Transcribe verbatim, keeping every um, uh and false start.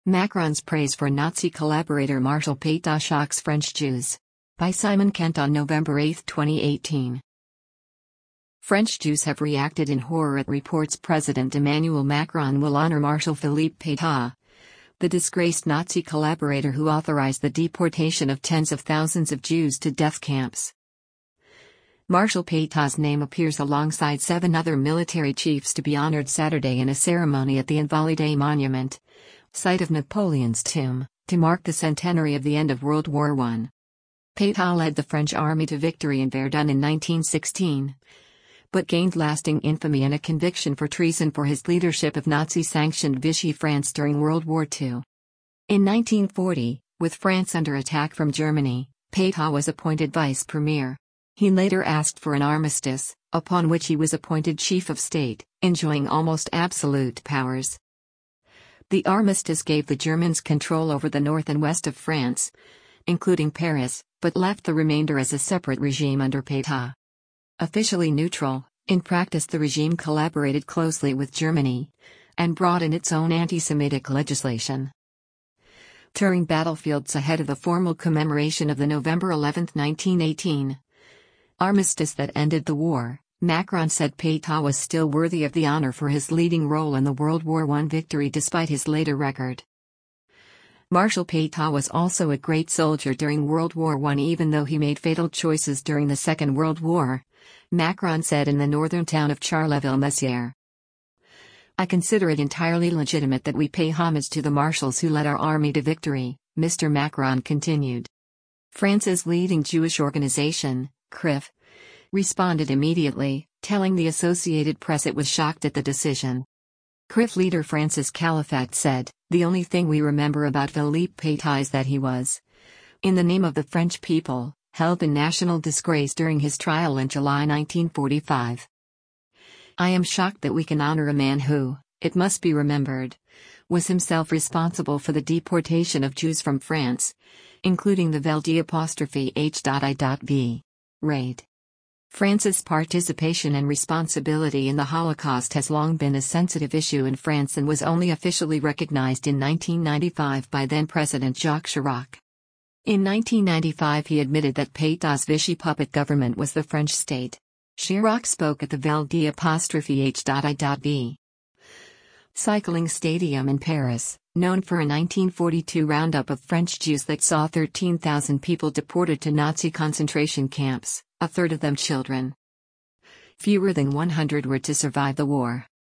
Macron's praise for Nazi collaborator Marshal Pétain shocks French Jews. By Simon Kent on November eighth, twenty eighteen. French Jews have reacted in horror at reports President Emmanuel Macron will honor Marshal Philippe Pétain, the disgraced Nazi collaborator who authorized the deportation of tens of thousands of Jews to death camps. Marshal Pétain's name appears alongside seven other military chiefs to be honored Saturday in a ceremony at the Invalides Monument, site of Napoleon's tomb, to mark the centenary of the end of World War One. Pétain led the French army to victory in Verdun in nineteen sixteen, but gained lasting infamy and a conviction for treason for his leadership of Nazi-sanctioned Vichy France during World War Two. In nineteen forty, with France under attack from Germany, Pétain was appointed vice premier. He later asked for an armistice, upon which he was appointed chief of state, enjoying almost absolute powers. The armistice gave the Germans control over the north and west of France, including Paris, but left the remainder as a separate regime under Pétain. Officially neutral, in practice the regime collaborated closely with Germany, and brought in its own anti-Semitic legislation. Touring battlefields ahead of the formal commemoration of the November eleventh, nineteen eighteen, armistice that ended the war, Macron said Pétain was still worthy of the honor for his leading role in the World War One victory despite his later record. Marshal Pétain was also a great soldier during World War One even though he made fatal choices during the Second World War, Macron said in the northern town of Charleville-Mézières. I consider it entirely legitimate that we pay homage to the marshals who led our army to victory, Mister Macron continued. France's leading Jewish organization, C R I F, responded immediately, telling the Associated Press it was shocked at the decision. C R I F leader Francis Califat said, "The only thing we remember about Philippe Pétain is that he was, in the name of the French people, held in national disgrace during his trial in July nineteen forty-five. I am shocked that we can honor a man who, it must be remembered, was himself responsible for the deportation of Jews from France, including the Vel d'H.I.V. raid. France's participation and responsibility in the Holocaust has long been a sensitive issue in France and was only officially recognized in nineteen ninety-five by then-President Jacques Chirac. In nineteen ninety-five he admitted that Pétain's Vichy puppet government was the French state." Chirac spoke at the Vel d'H.I.V. cycling stadium in Paris, known for a nineteen forty-two roundup of French Jews that saw thirteen thousand people deported to Nazi concentration camps, a third of them children. Fewer than one hundred were to survive the war.